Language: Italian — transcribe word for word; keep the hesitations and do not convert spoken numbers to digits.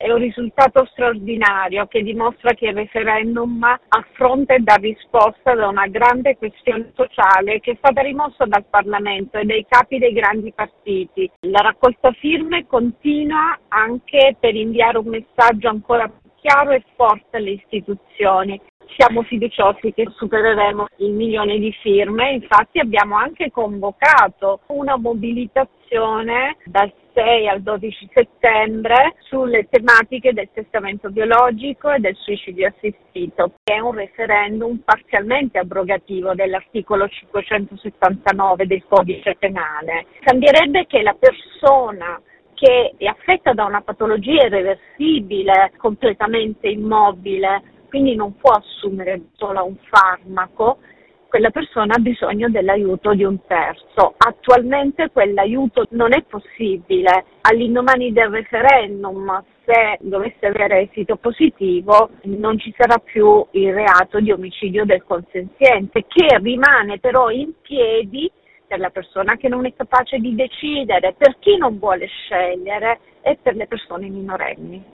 È un risultato straordinario che dimostra che il referendum affronta e dà risposta ad una grande questione sociale che è stata rimossa dal Parlamento e dai capi dei grandi partiti. La raccolta firme continua anche per inviare un messaggio ancora più chiaro e forte alle istituzioni. Siamo fiduciosi che supereremo il milione di firme, infatti abbiamo anche convocato una mobilitazione dal sei al dodici settembre sulle tematiche del testamento biologico e del suicidio assistito, che è un referendum parzialmente abrogativo dell'articolo cinquecentosettantanove del codice penale. Cambierebbe che la persona che è affetta da una patologia irreversibile, completamente immobile, quindi non può assumere solo un farmaco, quella persona ha bisogno dell'aiuto di un terzo. Attualmente quell'aiuto non è possibile. All'indomani del referendum, se dovesse avere esito positivo, non ci sarà più il reato di omicidio del consenziente, che rimane però in piedi per la persona che non è capace di decidere, per chi non vuole scegliere e per le persone minorenni.